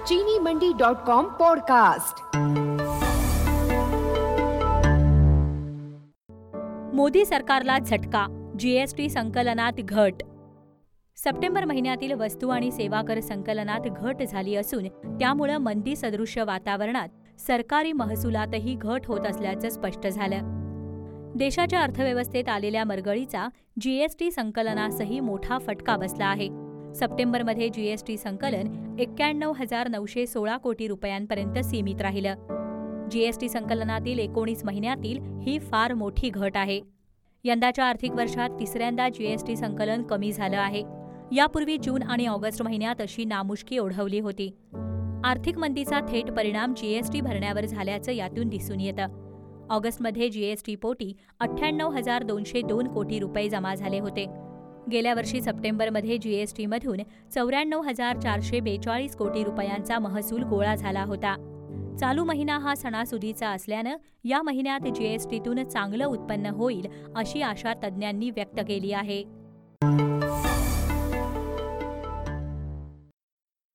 चीनीमंडी.com podcast. Modi सरकारला झटका, GST संकलनात घट। सप्टेंबर महिन्यातील वस्तू आणि सेवा कर संकलनात घट झाली असून त्यामुळे मंदी सदृश्य वातावरणात सरकारी महसुलातही घट होत असल्याचं स्पष्ट झालं। देशाच्या अर्थव्यवस्थेत आलेल्या मरगळीचा जीएसटी संकलनासही मोठा फटका बसला आहे। सप्टेंबरमध्ये जीएसटी संकलन 91,916 कोटी रुपयांपर्यंत सीमित राहिलं। जीएसटी संकलनातील 19 महिन्यातील ही फार मोठी घट आहे। यंदाच्या आर्थिक वर्षात तिसऱ्यांदा जीएसटी संकलन कमी झालं आहे। यापूर्वी जून आणि ऑगस्ट महिन्यात अशी नामुष्की ओढवली होती। आर्थिक मंदीचा थेट परिणाम जीएसटी भरण्यावर झाल्याचं यातून दिसून येतं। ऑगस्टमध्ये जीएसटी पोटी 98,202 कोटी रुपये जमा झाले होते। गेल्या वर्षी सप्टेंबरमध्ये जीएसटीमधून 94,442 कोटी रुपयांचा महसूल गोळा झाला होता। चालू महिना हा सणासुदीचा असल्यानं या महिन्यात जीएसटीतून चांगलं उत्पन्न होईल अशी आशा तज्ज्ञांनी व्यक्त केली आहे।